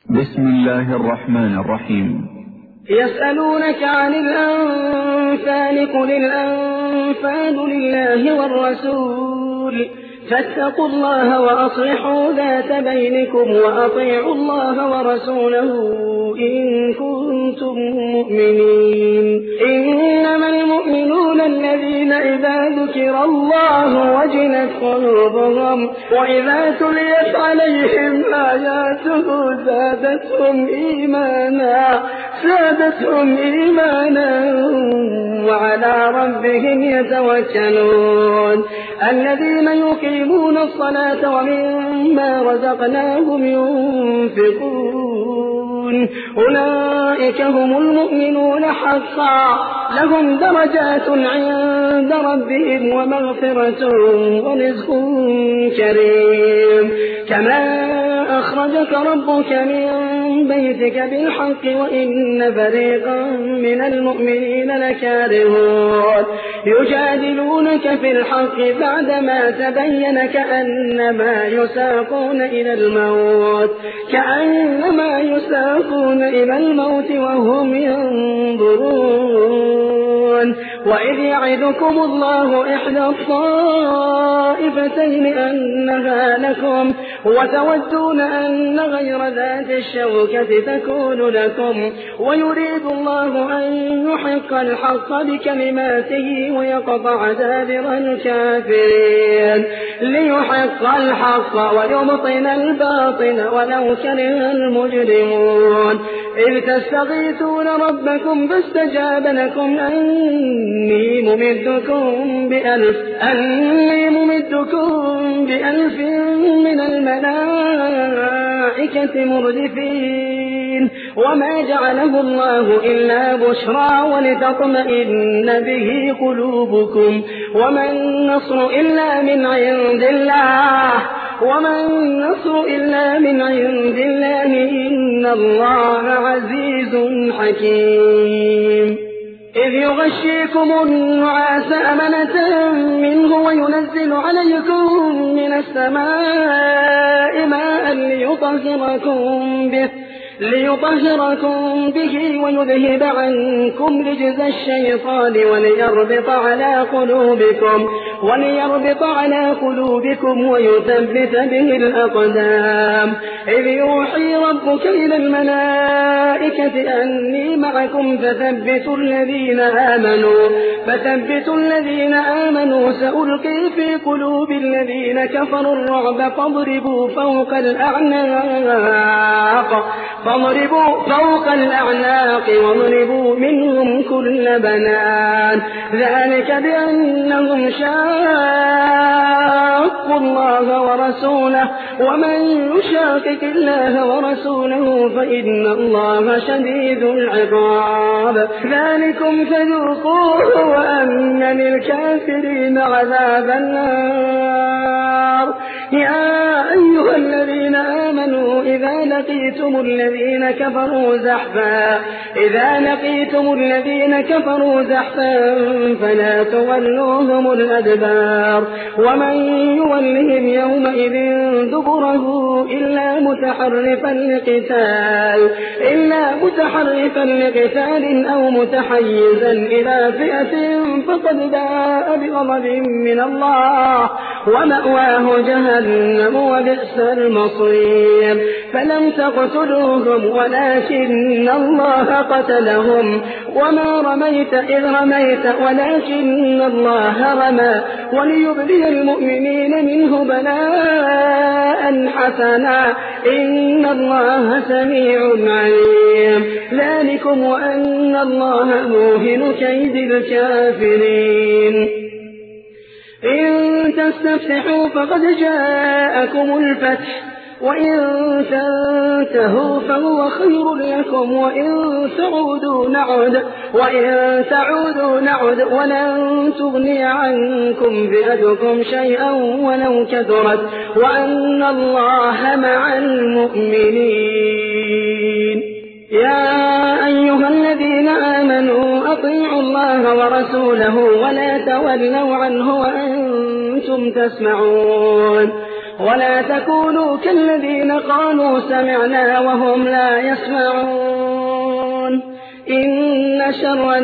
بسم الله الرحمن الرحيم. يسألونك عن الأنفال قل الأنفال لله والرسول فاتقوا الله وأصلحوا ذات بينكم وأطيعوا الله ورسوله إن كنتم مؤمنين. إنما المؤمنون الذين إذا ذكر الله وجلت قلوبهم وإذا تليت عليهم آياته زادتهم إيمانا وعلى ربهم يتوكلون. الذين يقيمون الصلاة ومما رزقناهم ينفقون أولئك هم المؤمنون حقا لهم درجات عند ربهم ومغفرة ورزق كريم. كما أخرجك ربك من بيتك بالحق وإن فريقا من المؤمنين لكارهون يجادلونك في الحق بعدما تبين كأنما يساقون إلى الموت وهم ينظرون. وإذ يعدكم الله إحدى الطائفتين أنها لكم وتودون أن غير ذات الشوكة تكون لكم ويريد الله أن يحق الحق بكلماته ويقطع دابر الكافرين ليحق الحق ويبطل الباطل ولو كره المجرمون. إذ تستغيثون ربكم فاستجاب لكم أني ممدكم بألف من الملائكة مردفين. وما جعله الله إلا بشرى ولتطمئن به قلوبكم وما النصر إلا من عند الله إن الله عزيز حكيم. إذ يغشيكم النعاس أمنة منه وينزل عليكم من السماء ماء ليطهركم به ويذهب عنكم رجز الشيطان وليربط على قلوبكم ويثبت به الأقدام. إذ يوحي ربك إلى الملائكة أني معكم فثبتوا الذين آمنوا سألقي في قلوب الذين كفروا الرعب فاضربوا فوق الأعناق واضربوا منهم كل بنان. ذلك بأنهم شاقوا الله ورسوله ومن يشاقق الله ورسوله فإن الله شديد العقاب. ذلكم فذوقوه وأن للكافرين عذاب النار. يا أيها الذين آمنوا إذا لقيتم الذين كفروا زحفا فلا تولوهم الأدبار ومن يولهم يومئذ دبره إلا متحرفا لقتال أو متحيزا إلى فئة فقد باء بغضب من الله ومأواه جهنم وبئس المصير. فلم تقتلوهم ولكن الله قتلهم وما رميت إذ رميت ولكن الله رمى وليبلي المؤمنين منه بلاء حسنا إن الله سميع عليم. ذلكم وأن الله موهن كيد الكافرين. إن تستفتحوا فقد جاءكم الفتح وإن تنتهوا فهو خير لكم وإن تعودوا نعد ولن تغني عنكم فئتكم شيئا ولو كثرت وأن الله مع المؤمنين. يا أيها الذين آمنوا أطيعوا الله ورسوله ولا تولوا عنه وأنتم تسمعون. ولا تكونوا كالذين قالوا سمعنا وهم لا يسمعون إن شر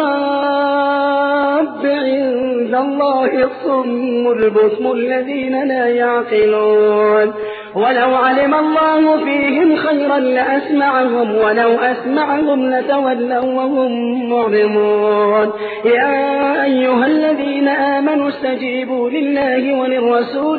الدواب عند الله الصم البكم الذين لا يعقلون ولو علم الله فيهم خيرا لأسمعهم ولو أسمعهم لتولوا وهم معرضون يا أيها الذين آمنوا استجيبوا لله وللرسول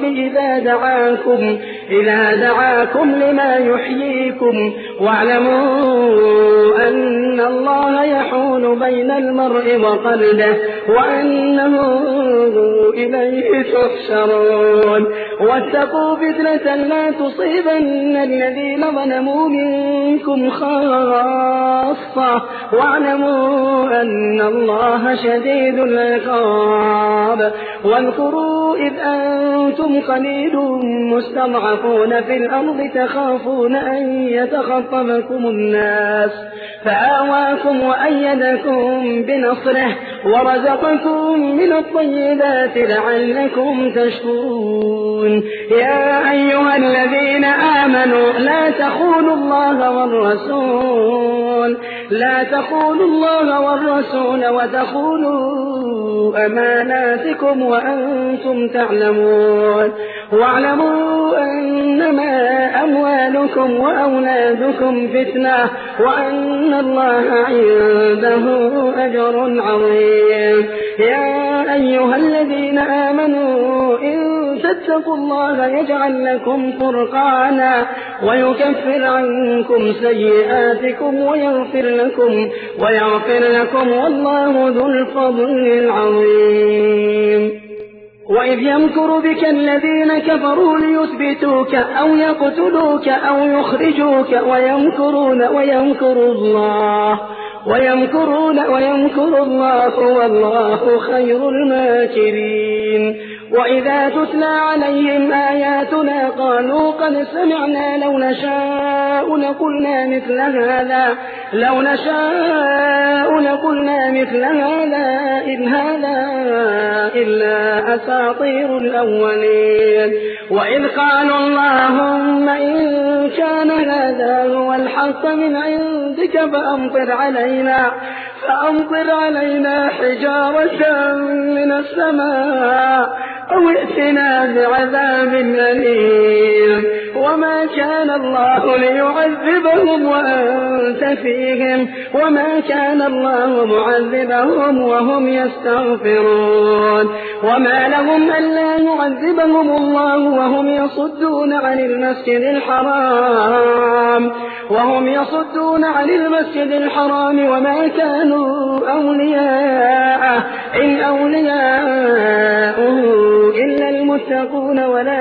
إذا دعاكم لما يحييكم واعلموا أن الله يحول بين المرء وقلبه وأنه إليه تحشرون واتقوا فتنة لا تصيبن الذين ظلموا منكم خاصة واعلموا أن الله شديد العقاب واذكروا إذ أنتم قليل مستضعفون في الأرض تخافون أن يتخطفكم الناس فآواكم وأيدكم بنصره ورزقكم من الطيبات لعلكم تشكرون يا أيها الذين آمنوا لا تخونوا الله والرسول وتخونوا أماناتكم وأنتم تعلمون واعلموا أنما أموالكم وأولادكم فتنة وأن الله عنده أجر عظيم يا أيها الذين آمنوا إن تتقوا الله يجعل لكم فرقانا ويكفر عنكم سيئاتكم ويغفر لكم والله ذو الفضل العظيم وإذ يمكر بك الذين كفروا ليثبتوك أو يقتلوك أو يخرجوك ويمكر الله والله خير الماكرين وإذا تتلى عليهم آياتنا قالوا قد سمعنا لو نشاء لقلنا مثل هذا إن هذا إلا أساطير الأولين وإذ قالوا اللهم إن كان هذا هو الحق من عندك فأمطر علينا حجارة من السماء أو ائتنا بعذاب أليم وما كان الله ليعذبهم وأنت فيهم وما كان الله معذبهم وهم يستغفرون وما لهم ألا يعذبهم الله وهم يصدون عن المسجد الحرام وما كانوا أولياءه إن أولياؤه إلا المتقون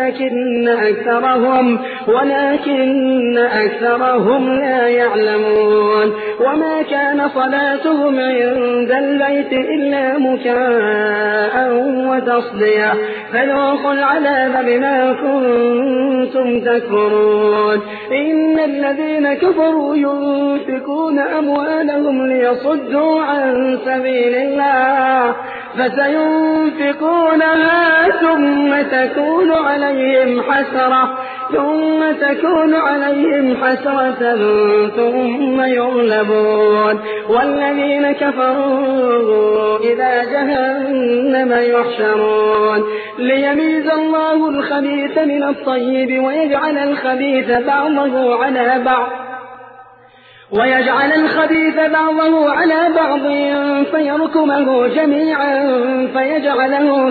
ولكن أكثرهم لا يعلمون وما كان صلاتهم عند البيت إلا مكاء وتصدية فذوقوا العذاب بما كنتم تكفرون إن الذين كفروا ينفقون أموالهم ليصدوا عن سبيل الله فسينفقونها ثم تكون عليهم حسرة ثم يغلبون والذين كفروا إلى جهنم يحشرون ليميز الله الخبيث من الطيب ويجعل الخبيث بعضه على بعض فيركمه جميعا فيجعله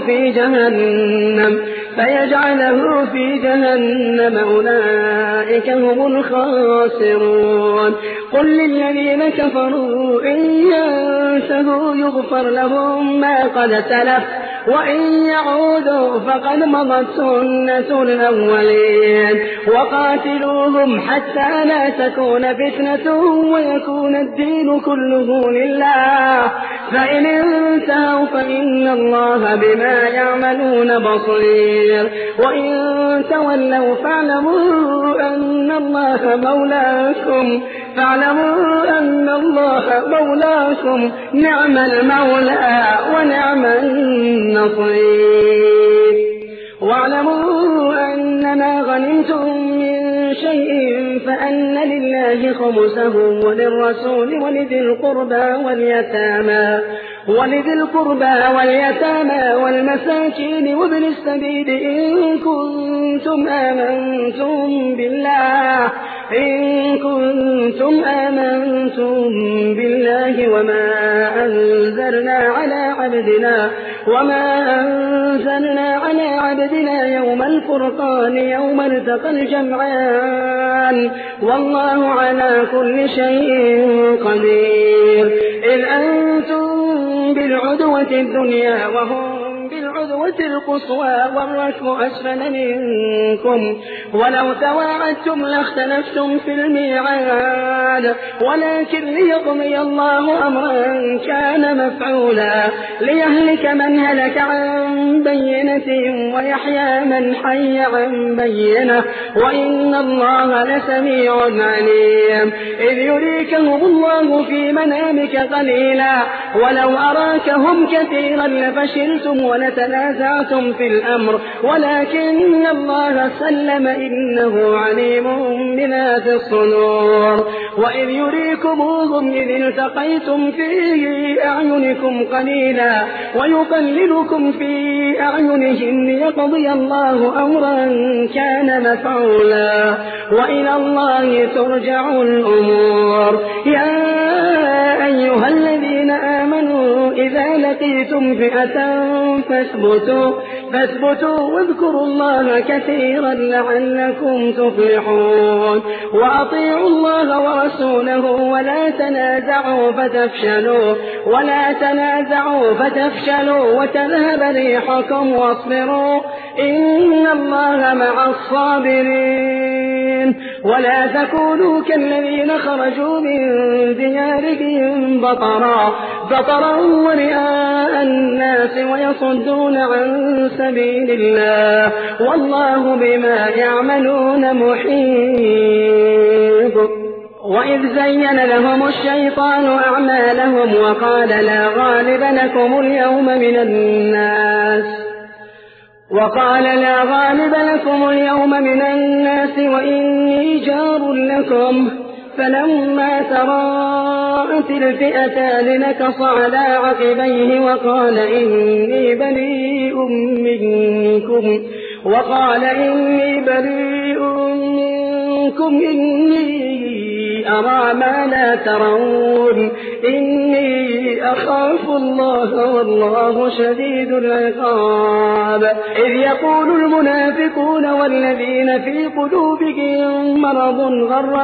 في جهنم أولئك هم الخاسرون قل للذين كفروا إن ينتهوا يغفر لهم ما قد سلف وإن يعودوا فقد مضت سنة الأولين وقاتلوهم حتى لا تكون فتنة ويكون الدين كله لله فإن انتهوا فإن الله بما يعملون بصير وإن تولوا فاعلموا أن الله مولاكم نعم المولى ونعم النصير واعلموا أن ما غنمتم من شيء فأن لله خمسه وللرسول ولذي القربى واليتامى والمساكين وابن السبيل إن كنتم آمنتم بالله وما أنزلنا على عبدنا يوم الفرقان يوم التقى الجمعان والله على كل شيء قدير إذ أنتم بالعدوة الدنيا وهم بالعدوة القصوى والركب أسفل منكم ولو تواعدتم لاختلفتم في الميعاد ولكن ليقضي الله أمرا كان مفعولا ليهلك من هلك عن بينة ويحيى من حي عن بينة وإن الله لسميع عليم إذ يريكهم الله في منامك قليلا ولو أراكهم كثيرا لفشلتم ولتنازعتم في الأمر ولكن الله سلم إنه عليم بذات الصدور وإذ يريكموهم إذ التقيتم في أعينكم قليلا ويقللكم في أعينهم ليقضي الله أمرا كان مفعولا وإلى الله ترجع الأمور يا أيها الذين آمنوا إذا لقيتم فئة فاثبتوا واذكروا الله كثيرا لعلكم تفلحون وأطيعوا الله ورسوله ولا تنازعوا فتفشلوا وتذهب ريحكم واصبروا إن الله مع الصابرين ولا تكونوا كالذين خرجوا من ديارهم بطرا ورئاء الناس ويصدون عن سبيل الله والله بما يعملون محيط وإذ زين لهم الشيطان أعمالهم وقال لا غالب لكم اليوم من الناس وإني جار لكم فلما تراءت الفئتان نكص على عقبيه وقال إني بريء منكم إني أرى ما لا ترون إني أخاف الله والله شديد العقاب إذ يقول المنافقون والذين في قلوبهم مرض غر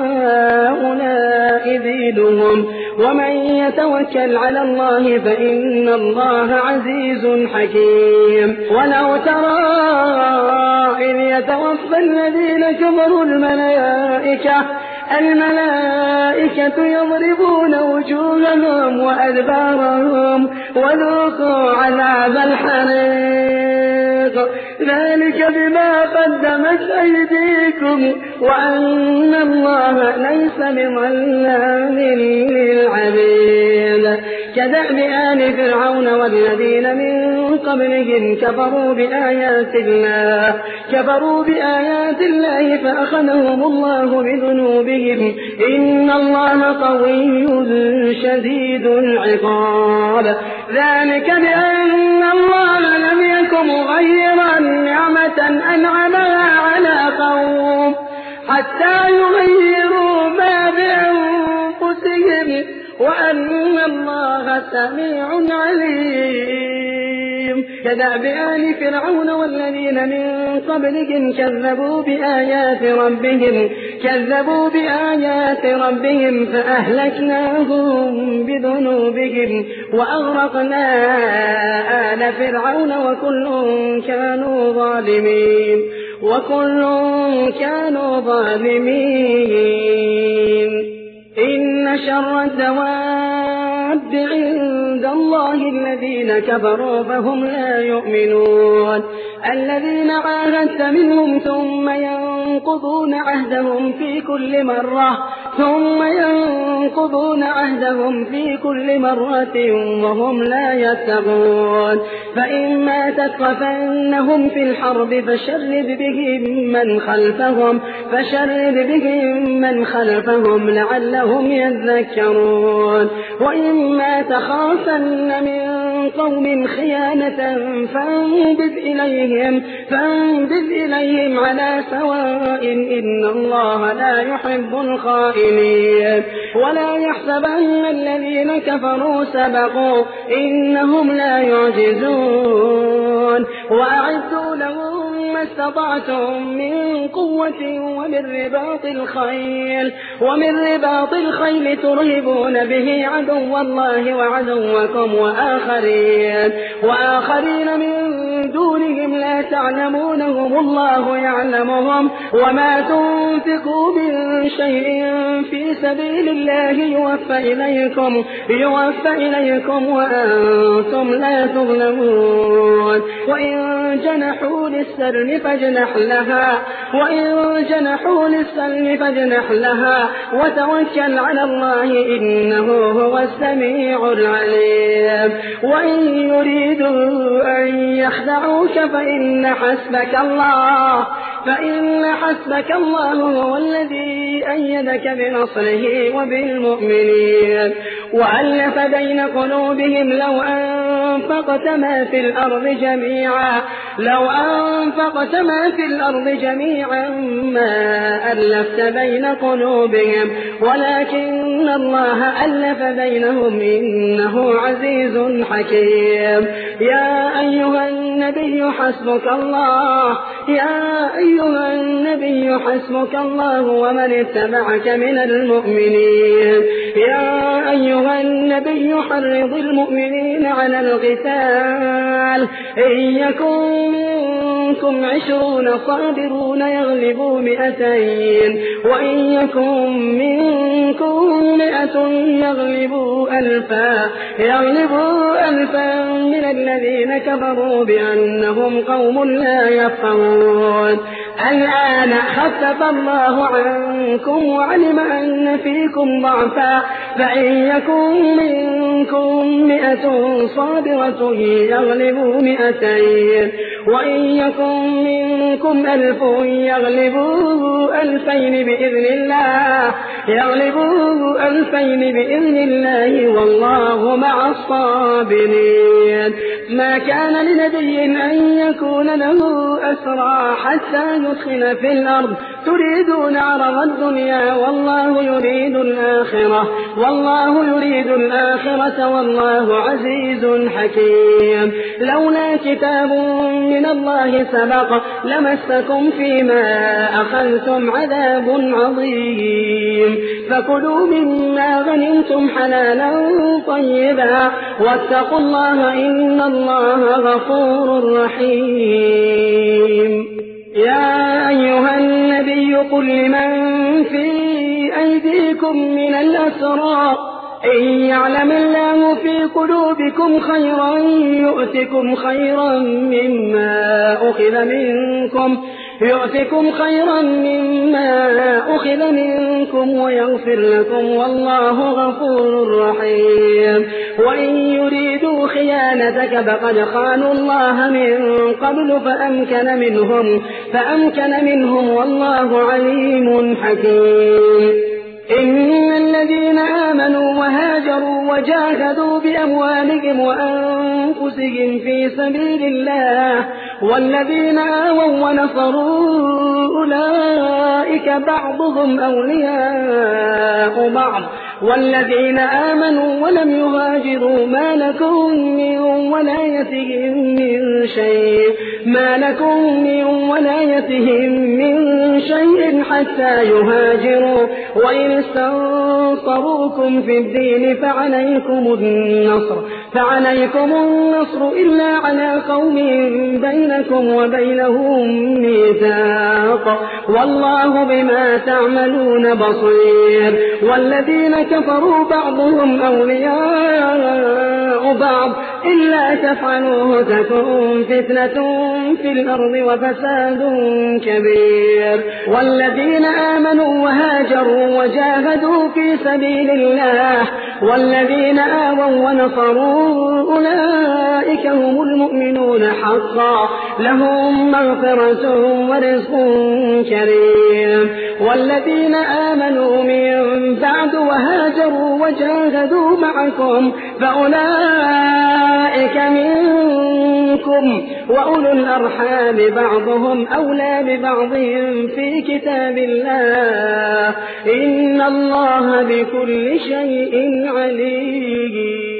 هؤلاء دينهم ومن يتوكل على الله فإن الله عزيز حكيم ولو ترى إذ يتوفى الذين كفروا الملائكة يضربون وجوههم وأدبارهم وذوقوا عذاب الحريق ذلك بما قدمت أيديكم وأن الله ليس بظلام للعبيد كدأب آل فرعون والذين من قبلهم كفروا بآيات الله فأخذهم الله بذنوبهم إن الله قوي شديد العقاب ذلك بأن الله لم يكن مغيرا نعمة أنعمها على قوم حتى يغيروا ما بأنفسهم وأن الله سميع عليم كدأب آل فرعون والذين من قبلهم كذبوا بآيات ربهم فأهلكناهم بذنوبهم وأغرقنا آل فرعون وكل كانوا ظالمين إن شر الدواب عند الله الذين كفروا فهم لا يؤمنون الذين عاهدت منهم ثم ينقضون عهدهم في كل مرة ينقضون عهدهم في كل مرة وهم لا يتقون فإما تثقفنهم في الحرب فشرد بهم من خلفهم لعلهم يذكرون وإما تخافن من قوم خيانة فانبذ إليهم على سواء إن الله لا يحب الخائنين ولا يحسبن الذين كفروا سبقوا إنهم لا يعجزون وأعدوا لهم ما استطعتم من قوة ومن رباط الخيل ترهبون به عدو الله وعدوكم وآخرين من دونهم لا تعلمونهم الله يعلمهم وما تنفقوا من شيء في سبيل الله يوفى إليكم وأنتم لا تظلمون وإن جنحوا للسلم فاجنح لها وتوكل على الله إنه هو السميع العليم وإن يريدوا أن يخدعوك فإن حسبك الله هو الذي أيدك بنصره وبالمؤمنين وألف بين قلوبهم لو أنفقت ما في الأرض جميعا ما ألفت بين قلوبهم ولكن الله ألف بينهم إنه عزيز حكيم يا أيها النبي حسبك الله ومن اتبعك من المؤمنين يا أيها النبي حرض المؤمنين على القتال إن يكن منكم 20 صابرون يغلبوا 200 وإن يكن منكم 100 يغلبوا ألفا من الذين كفروا بأنهم قوم لا يفقهون الآن خفف الله عنكم وعلم أن فيكم ضعفا فإن يكن منكم 100 صابرة يغلبوا 200 وإن يكن منكم 1000 يغلبوا 2000 بإذن الله والله مع الصابرين ما كان لنبي أن يكون له أسرى حتى يدخل في الأرض تريدون عرض الدنيا والله يريد الآخرة والله عزيز حكيم لولا كتاب من الله سبق لمسكم فيما أخذتم عذاب عظيم فكلوا مما غنمتم حلالا طيبا واتقوا الله إن الله غفور رحيم يا أيها النبي قل لمن في أيديكم من الأسرى إن يعلم الله في قلوبكم خيرا يؤتكم خيرا مما أخذ منكم ويغفر لكم والله غفور رحيم وإن يريدوا خيانتك فقد خانوا الله من قبل فأمكن منهم والله عليم حكيم إن الذين آمنوا وهاجروا وجاهدوا بأموالهم وأنفسهم في سبيل الله والذين آووا ونصروا أولئك بعضهم أولياء بعض والذين آمنوا ولم يهاجروا ما لكم من ولايتهم من شيء حتى يهاجروا وإن استنصروكم في الدين فعليكم النصر إلا على قوم بينكم وبينهم ميثاق والله بما تعملون بصير والذين كفروا بعضهم أولياء بعض بعض إلا تفعلوه تكن فتنة في الأرض وفساد كبير. والذين آمنوا وهاجروا وجاهدوا في سبيل الله والذين آووا ونصروا أولئك هم المؤمنون حقا لهم مغفرة ورزق كريم. والذين آمنوا من بعد وهاجروا وجاهدوا معكم فأولئك منكم وأولو الأرحام بعضهم أولى ببعض في كتاب الله إن الله بكل شيء عليم.